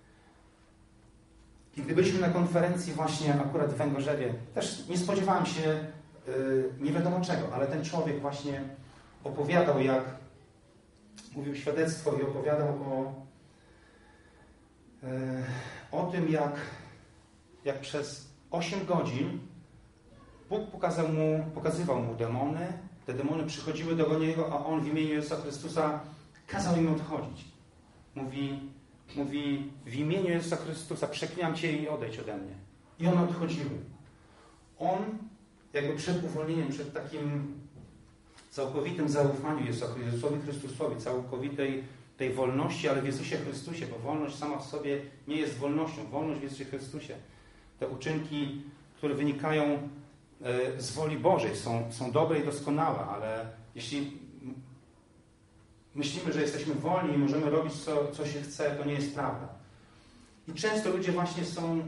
I gdy byliśmy na konferencji właśnie akurat w Węgorzewie, też nie spodziewałem się nie wiadomo czego, ale ten człowiek właśnie opowiadał, mówił świadectwo i opowiadał o tym, jak przez 8 godzin Bóg pokazywał mu demony, te demony przychodziły do niego, a on w imieniu Jezusa Chrystusa kazał im odchodzić. Mówi w imieniu Jezusa Chrystusa przeklinam Cię i odejdź ode mnie. I one odchodziły. On jakby przed uwolnieniem, przed takim całkowitym zaufaniem Jezusowi Chrystusowi, całkowitej tej wolności, ale w Jezusie Chrystusie, bo wolność sama w sobie nie jest wolnością. Wolność w Jezusie Chrystusie. Te uczynki, które wynikają z woli Bożej, są dobre i doskonałe, ale jeśli myślimy, że jesteśmy wolni i możemy robić, co się chce, to nie jest prawda. I często ludzie właśnie są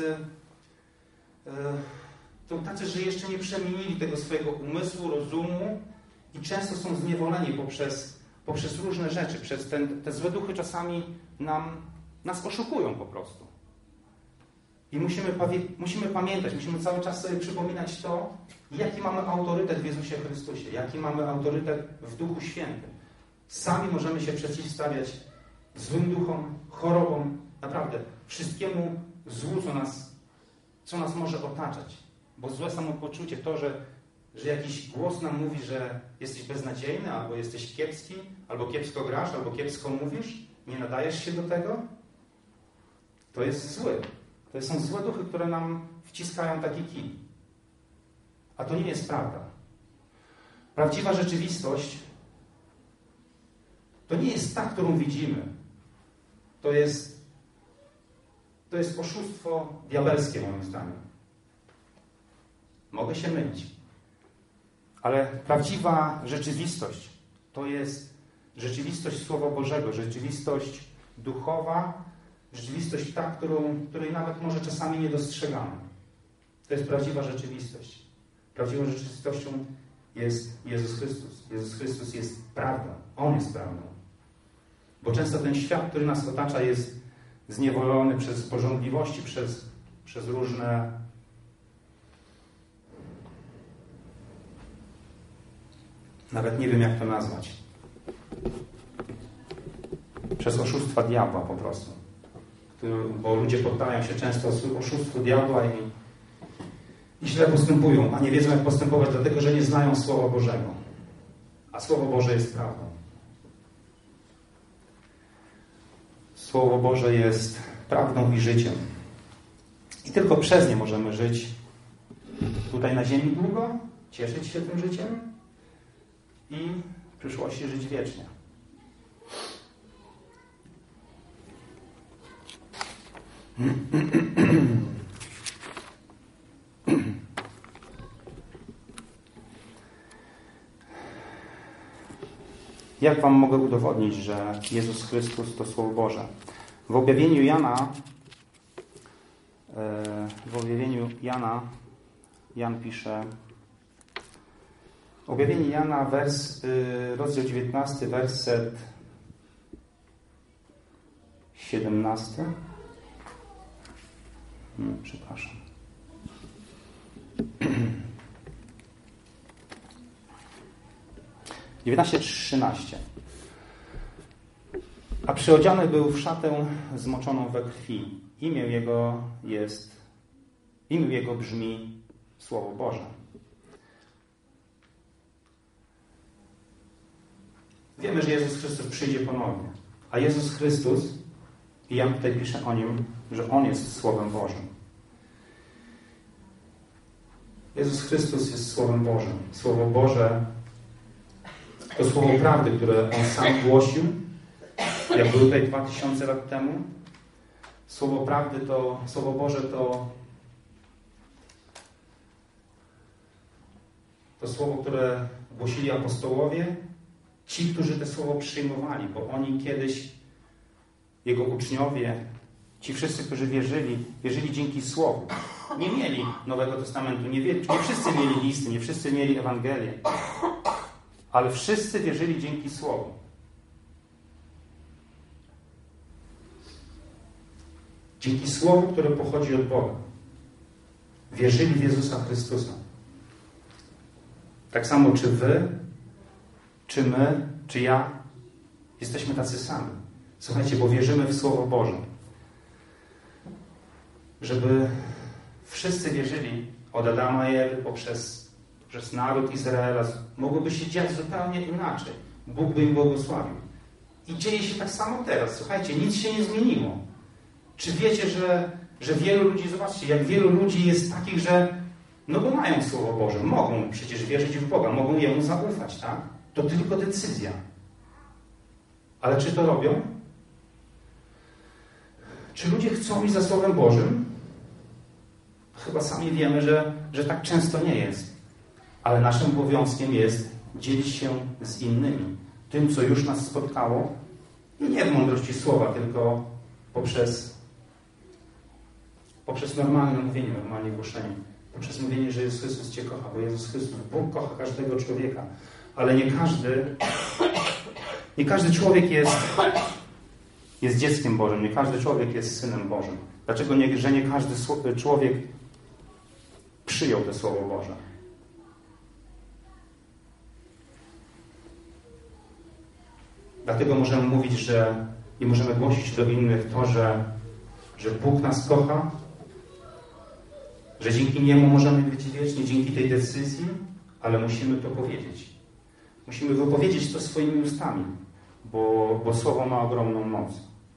tacy, że jeszcze nie przemienili tego swojego umysłu, rozumu i często są zniewoleni poprzez różne rzeczy. Te złe duchy czasami nas oszukują po prostu. I musimy pamiętać, musimy cały czas sobie przypominać to, jaki mamy autorytet w Jezusie Chrystusie, jaki mamy autorytet w Duchu Świętym. Sami możemy się przeciwstawiać złym duchom, chorobom, naprawdę wszystkiemu złu, co nas może otaczać. Bo złe samopoczucie, to, że jakiś głos nam mówi, że jesteś beznadziejny, albo jesteś kiepski, albo kiepsko grasz, albo kiepsko mówisz, nie nadajesz się do tego, to jest zły. To są złe duchy, które nam wciskają taki kij. A to nie jest prawda. Prawdziwa rzeczywistość to nie jest ta, którą widzimy. To jest to jest oszustwo diabelskie moim zdaniem. Mogę się mylić. Ale prawdziwa rzeczywistość to jest rzeczywistość Słowa Bożego, rzeczywistość duchowa, rzeczywistość ta, której nawet może czasami nie dostrzegamy. To jest prawdziwa rzeczywistość. Prawdziwą rzeczywistością jest Jezus Chrystus. Jezus Chrystus jest prawdą. On jest prawdą. Bo często ten świat, który nas otacza, jest zniewolony przez pożądliwości, przez różne nawet nie wiem, jak to nazwać. Przez oszustwa diabła po prostu. Bo ludzie poddają się często oszustwu diabła i źle postępują, a nie wiedzą, jak postępować, dlatego że nie znają Słowa Bożego. A Słowo Boże jest prawdą. Słowo Boże jest prawdą i życiem. I tylko przez nie możemy żyć tutaj na ziemi długo, cieszyć się tym życiem i w przyszłości żyć wiecznie. Jak wam mogę udowodnić, że Jezus Chrystus to Słowo Boże? W objawieniu Jana Jan pisze, objawienie Jana, rozdział 19, werset 17. Przepraszam. Dziewiętnaście 13. A przyodziany był w szatę zmoczoną we krwi. Imię jego brzmi Słowo Boże. Wiemy, że Jezus Chrystus przyjdzie ponownie. A Jezus Chrystus, i Jan tutaj pisze o Nim, że On jest Słowem Bożym. Jezus Chrystus jest Słowem Bożym. Słowo Boże to Słowo prawdy, które On sam głosił, jak był tutaj 2000 lat temu. Słowo prawdy to, Słowo Boże to Słowo, które głosili apostołowie, ci, którzy to Słowo przyjmowali, bo oni kiedyś, Jego uczniowie, ci wszyscy, którzy wierzyli dzięki Słowu. Nie mieli Nowego Testamentu, nie wszyscy mieli listy, nie wszyscy mieli Ewangelię, ale wszyscy wierzyli dzięki Słowu. Dzięki Słowu, które pochodzi od Boga. Wierzyli w Jezusa Chrystusa. Tak samo czy wy, czy my, czy ja jesteśmy tacy sami. Słuchajcie, bo wierzymy w Słowo Boże. Żeby wszyscy wierzyli od Adama i Ewy poprzez naród Izraela, mogłoby się dziać zupełnie inaczej. Bóg by im błogosławił. I dzieje się tak samo teraz. Słuchajcie, nic się nie zmieniło. Czy wiecie, że wielu ludzi, zobaczcie, jak wielu ludzi jest takich, że no bo mają Słowo Boże, mogą przecież wierzyć w Boga, mogą Jemu zaufać, tak? To tylko decyzja. Ale czy to robią? Czy ludzie chcą iść za Słowem Bożym? Chyba sami wiemy, że tak często nie jest. Ale naszym obowiązkiem jest dzielić się z innymi. Tym, co już nas spotkało. I nie w mądrości słowa, tylko poprzez normalne mówienie, normalne głoszenie. Poprzez mówienie, że Jezus Chrystus Cię kocha, bo Jezus Chrystus, Bóg kocha każdego człowieka. Ale nie każdy człowiek jest dzieckiem Bożym, nie każdy człowiek jest synem Bożym. Dlaczego że nie każdy człowiek przyjął to Słowo Boże? Dlatego możemy mówić, i możemy głosić do innych to, że Bóg nas kocha, że dzięki Niemu możemy być wieczni, dzięki tej decyzji, ale musimy to powiedzieć. Musimy wypowiedzieć to swoimi ustami, bo Słowo ma ogromną moc.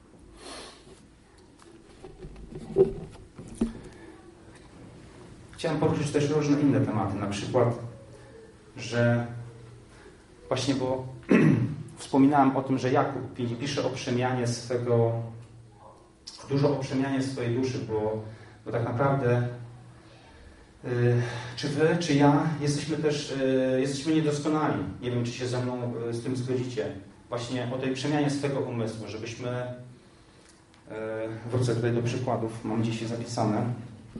Chciałem poruszyć też różne inne tematy, na przykład, że właśnie, bo wspominałem o tym, że Jakub pisze o przemianie dużo o przemianie swojej duszy, bo tak naprawdę czy wy, czy ja jesteśmy niedoskonali. Nie wiem, czy się ze mną z tym zgodzicie. Właśnie o tej przemianie swego umysłu, żebyśmy... Wrócę tutaj do przykładów, mam gdzieś je zapisane.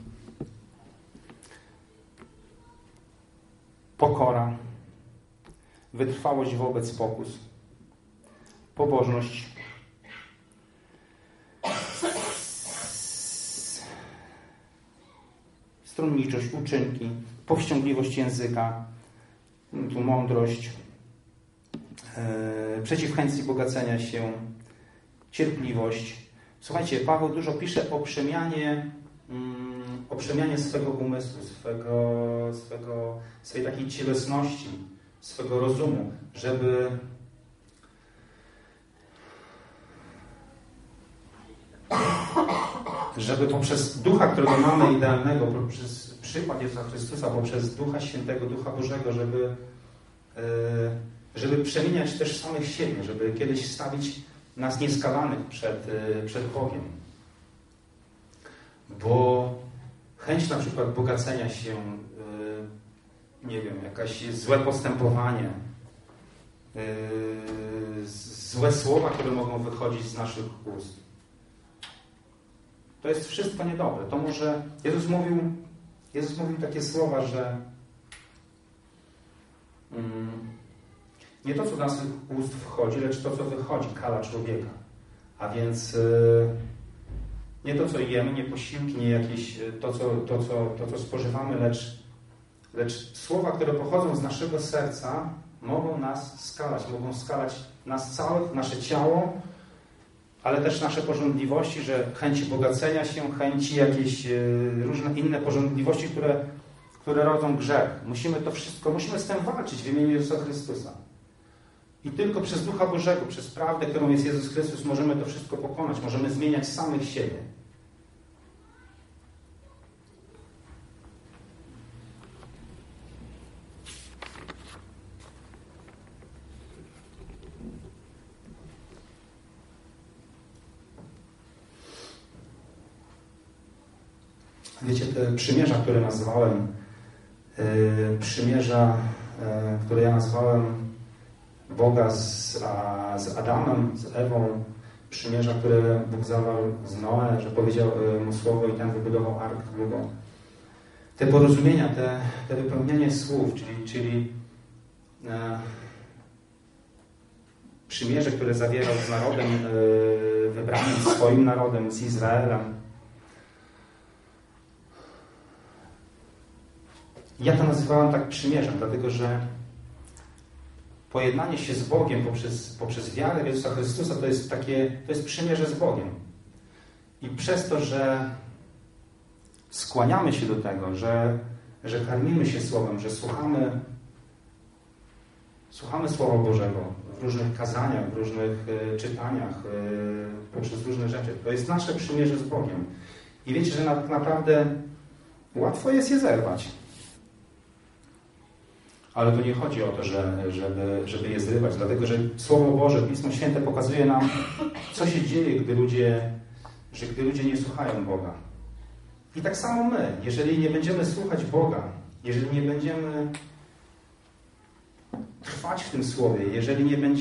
Pokora, wytrwałość wobec pokus, pobożność, stronniczość, uczynki, powściągliwość języka, tu mądrość, przeciw chęci bogacenia się, cierpliwość. Słuchajcie, Paweł dużo pisze o przemianie swego umysłu, swojej takiej cielesności, swego rozumu, żeby poprzez Ducha, którego mamy idealnego, poprzez przykład Jezusa Chrystusa, poprzez Ducha Świętego, Ducha Bożego, żeby przemieniać też samych siebie, żeby kiedyś stawić nas nieskalanych przed Bogiem. Bo chęć na przykład bogacenia się, nie wiem, jakieś złe postępowanie, złe słowa, które mogą wychodzić z naszych ust. To jest wszystko niedobre. To może Jezus mówił takie słowa, że nie to, co do naszych ust wchodzi, lecz to, co wychodzi, kala człowieka. A więc nie to, co jemy, nie posiłki, nie jakieś to, co spożywamy, lecz słowa, które pochodzą z naszego serca, mogą nas skalać. Mogą skalać nas całych, nasze ciało, ale też nasze pożądliwości, że chęci bogacenia się, chęci jakieś różne inne pożądliwości, które rodzą grzech. Musimy z tym walczyć w imieniu Jezusa Chrystusa. I tylko przez Ducha Bożego, przez prawdę, którą jest Jezus Chrystus, możemy to wszystko pokonać. Możemy zmieniać samych siebie. Wiecie, te przymierza, które nazwałem, które ja nazwałem Boga z Adamem, z Ewą, przymierza, które Bóg zawarł z Noe, że powiedział mu słowo i ten wybudował ark długo. Te porozumienia, te wypełnienie słów, czyli przymierze, które zawierał z narodem wybranym, swoim narodem, z Izraelem. Ja to nazywałem tak przymierzem, dlatego że pojednanie się z Bogiem poprzez wiarę w Jezusa Chrystusa to jest przymierze z Bogiem. I przez to, że skłaniamy się do tego, że karmimy się Słowem, że słuchamy Słowa Bożego w różnych kazaniach, w różnych czytaniach, poprzez różne rzeczy, to jest nasze przymierze z Bogiem. I wiecie, że naprawdę łatwo jest je zerwać. Ale tu nie chodzi o to, żeby je zrywać, dlatego że Słowo Boże, Pismo Święte pokazuje nam, co się dzieje, gdy ludzie nie słuchają Boga. I tak samo my, jeżeli nie będziemy słuchać Boga, jeżeli nie będziemy trwać w tym Słowie, jeżeli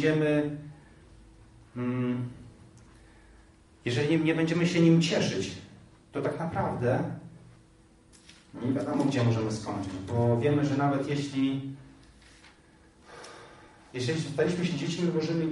nie będziemy się nim cieszyć, to tak naprawdę nie wiadomo, gdzie możemy skończyć, bo wiemy, że nawet jeśli staliśmy się dziećmi Bożymi,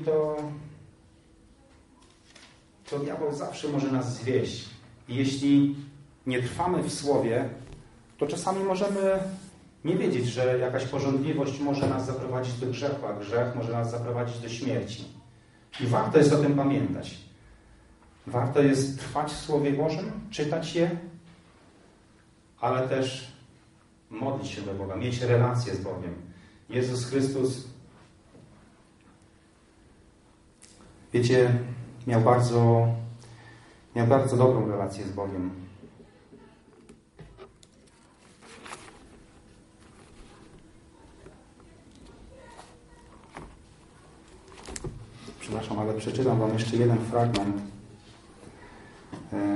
to diabeł zawsze może nas zwieść. I jeśli nie trwamy w Słowie, to czasami możemy nie wiedzieć, że jakaś pożądliwość może nas zaprowadzić do grzechu, a grzech może nas zaprowadzić do śmierci. I warto jest o tym pamiętać. Warto jest trwać w Słowie Bożym, czytać je, ale też modlić się do Boga, mieć relację z Bogiem. Jezus Chrystus, wiecie, miał bardzo dobrą relację z Bogiem. Przepraszam, ale przeczytam wam jeszcze jeden fragment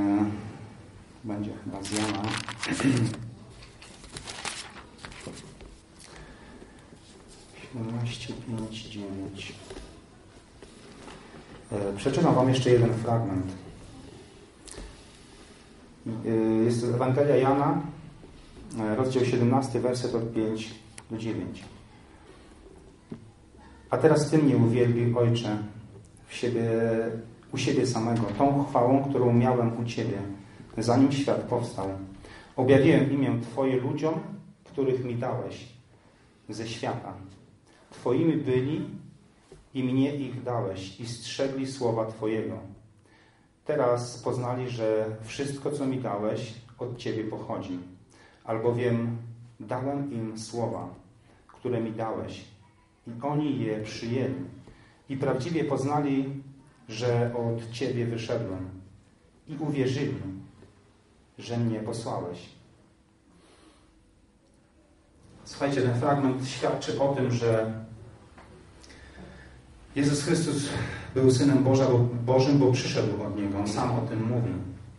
chyba z Jana. Przeczytam wam jeszcze jeden fragment. Jest to Ewangelia Jana, rozdział 17, werset od 5 do 9. A teraz Ty mnie uwielbił, Ojcze, u siebie samego, tą chwałą, którą miałem u Ciebie, zanim świat powstał. Objawiłem imię Twoje ludziom, których mi dałeś ze świata. Twoimi byli i mnie ich dałeś i strzegli słowa Twojego. Teraz poznali, że wszystko, co mi dałeś, od Ciebie pochodzi. Albowiem dałem im słowa, które mi dałeś i oni je przyjęli i prawdziwie poznali, że od Ciebie wyszedłem i uwierzyli, że mnie posłałeś. Słuchajcie, ten fragment świadczy o tym, że Jezus Chrystus był Synem Bożym, bo przyszedł od Niego. On sam o tym mówi.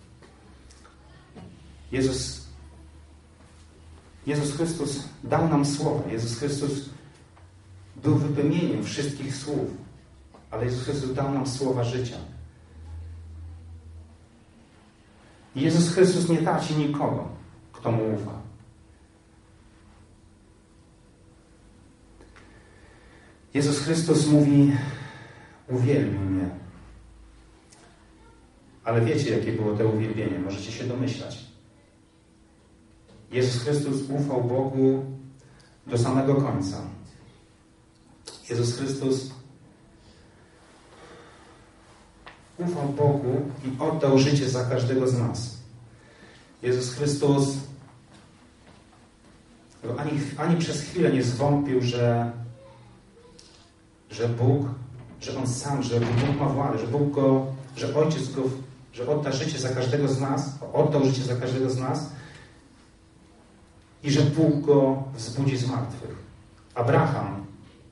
Jezus Chrystus dał nam słowa. Jezus Chrystus był wypełnieniem wszystkich słów. Ale Jezus Chrystus dał nam słowa życia. I Jezus Chrystus nie traci nikogo, kto Mu ufa. Jezus Chrystus mówi: uwielbił mnie. Ale wiecie, jakie było to uwielbienie. Możecie się domyślać. Jezus Chrystus ufał Bogu do samego końca. Jezus Chrystus ufał Bogu i oddał życie za każdego z nas. Jezus Chrystus ani przez chwilę nie zwątpił, że Bóg ma władzę, że Ojciec odda życie za każdego z nas, oddał życie za każdego z nas i że Bóg go wzbudzi z martwych. Abraham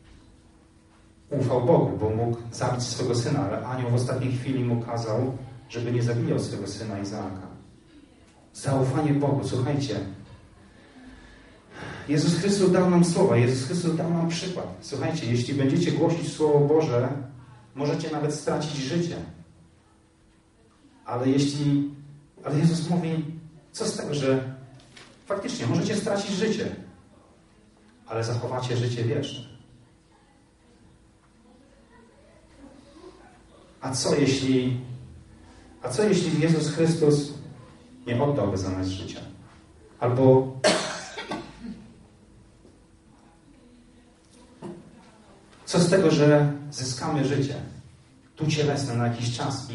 ufał Bogu, bo mógł zabić swego syna, ale anioł w ostatniej chwili mu kazał, żeby nie zabijał swego syna Izaaka. Zaufanie Bogu. Słuchajcie, Jezus Chrystus dał nam słowa, Jezus Chrystus dał nam przykład. Słuchajcie, jeśli będziecie głosić Słowo Boże, możecie nawet stracić życie. Ale Jezus mówi, co z tego, że faktycznie możecie stracić życie, ale zachowacie życie wieczne. A co jeśli Jezus Chrystus nie oddałby za nas życia? Albo co z tego, że zyskamy życie tu cielesne na jakiś czas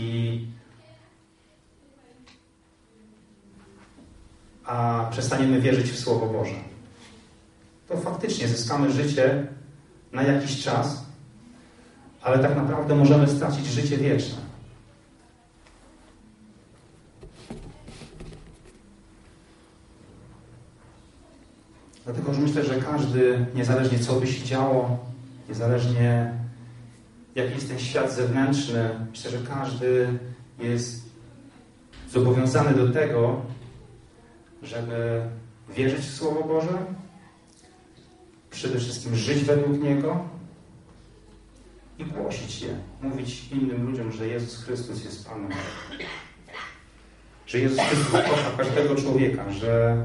a przestaniemy wierzyć w Słowo Boże? To faktycznie zyskamy życie na jakiś czas, ale tak naprawdę możemy stracić życie wieczne. Dlatego, że myślę, że każdy, niezależnie co by się działo, niezależnie jaki jest ten świat zewnętrzny, myślę, że każdy jest zobowiązany do tego, żeby wierzyć w Słowo Boże, przede wszystkim żyć według Niego i głosić je, mówić innym ludziom, że Jezus Chrystus jest Panem. Że Jezus Chrystus kocha każdego człowieka, że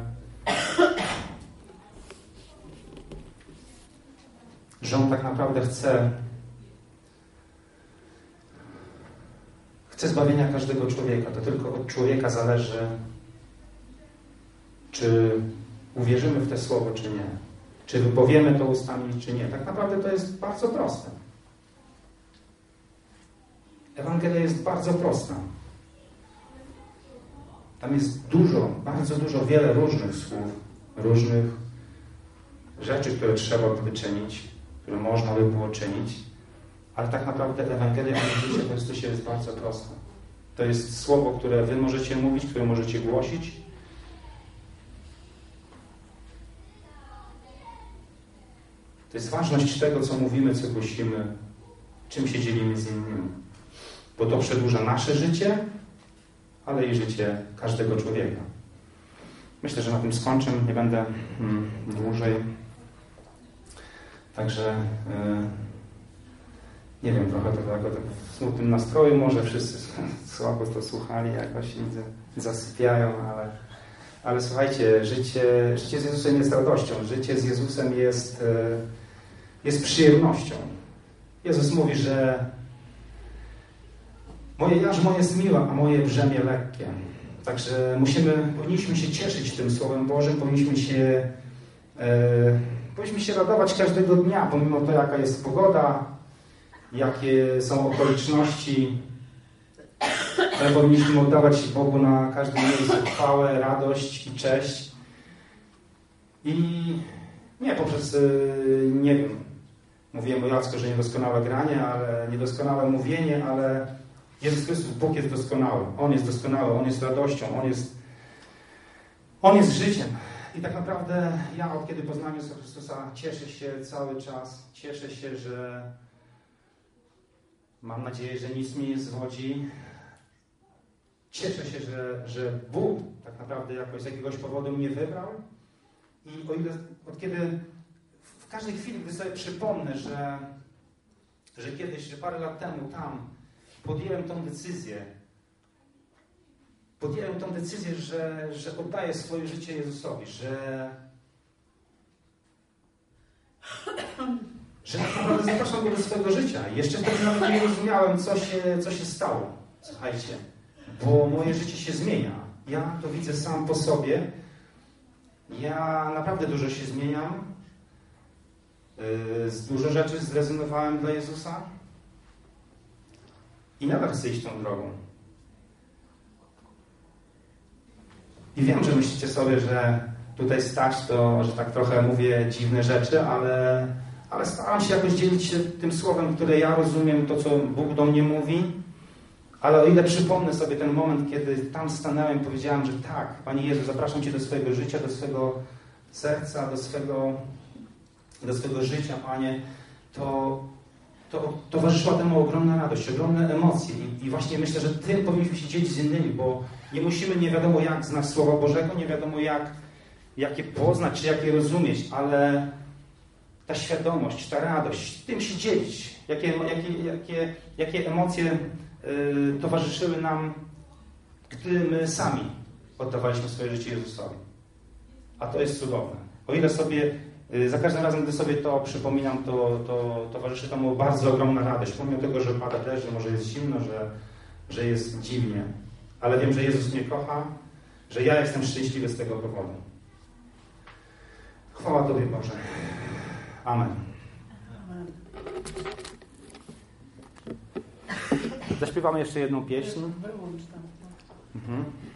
On tak naprawdę chce zbawienia każdego człowieka. To tylko od człowieka zależy, czy uwierzymy w te słowo, czy nie. Czy wypowiemy to ustami, czy nie. Tak naprawdę to jest bardzo proste. Ewangelia jest bardzo prosta. Tam jest bardzo dużo, wiele różnych słów, różnych rzeczy, które trzeba by czynić, które można by było czynić, ale tak naprawdę Ewangelia o Jezusie Chrystusie jest bardzo prosta. To jest słowo, które wy możecie mówić, które możecie głosić. To jest ważność tego, co mówimy, co głosimy, czym się dzielimy z innymi. Bo to przedłuża nasze życie, ale i życie każdego człowieka. Myślę, że na tym skończę, nie będę dłużej. Także nie wiem, trochę tak w smutnym nastroju, może wszyscy słabo to słuchali, jakoś widzę, zasypiają, ale słuchajcie, życie z Jezusem jest radością, życie z Jezusem jest przyjemnością. Jezus mówi, że moje jarzmo jest miłe, a moje brzemię lekkie. Także powinniśmy się cieszyć tym Słowem Bożym, powinniśmy się radować każdego dnia, pomimo to, jaka jest pogoda, jakie są okoliczności. Ale powinniśmy oddawać Bogu na każdym miejscu chwałę, radość i cześć. I nie poprzez, nie wiem, mówiłem o Jacku, że niedoskonałe granie, ale niedoskonałe mówienie, ale Jezus Chrystus, Bóg jest doskonały. On jest doskonały, On jest radością, On jest życiem. I tak naprawdę ja od kiedy poznałem Jezusa Chrystusa cieszę się cały czas. Cieszę się, że mam nadzieję, że nic mnie nie zwodzi. Cieszę się, że Bóg tak naprawdę jakoś z jakiegoś powodu mnie wybrał. I o ile, od kiedy w każdej chwili, gdy sobie przypomnę, że kiedyś, że parę lat temu tam podjąłem tą decyzję, że oddaję swoje życie Jezusowi, że tak naprawdę zapraszam Go do swojego życia. I jeszcze wtedy nawet nie rozumiałem, co się stało. Słuchajcie, bo moje życie się zmienia. Ja to widzę sam po sobie. Ja naprawdę dużo się zmieniam. Z dużo rzeczy zrezygnowałem dla Jezusa. I nadal chcę iść tą drogą. I wiem, że myślicie sobie, że tutaj stać to, że tak trochę mówię dziwne rzeczy, ale staram się jakoś dzielić się tym słowem, które ja rozumiem, to co Bóg do mnie mówi. Ale o ile przypomnę sobie ten moment, kiedy tam stanąłem i powiedziałem, że tak, Panie Jezu, zapraszam Cię do swojego życia, do swego serca, do swego życia, Panie, to towarzyszyła temu ogromna radość, ogromne emocje. I właśnie myślę, że tym powinniśmy się dzielić z innymi, bo nie musimy nie wiadomo jak znać Słowa Bożego, nie wiadomo jak je poznać, czy jak je rozumieć, ale ta świadomość, ta radość, tym się dzielić. Jakie emocje towarzyszyły nam, gdy my sami oddawaliśmy swoje życie Jezusowi. A to jest cudowne. O ile sobie, za każdym razem, gdy sobie to przypominam, to towarzyszy temu bardzo ogromna radość. Pomimo tego, że pada deszcz, że może jest zimno, że jest dziwnie. Ale wiem, że Jezus mnie kocha, że ja jestem szczęśliwy z tego powodu. Chwała Tobie, Boże. Amen. Zaśpiewamy jeszcze jedną pieśń. Wyłącz tam. Mhm.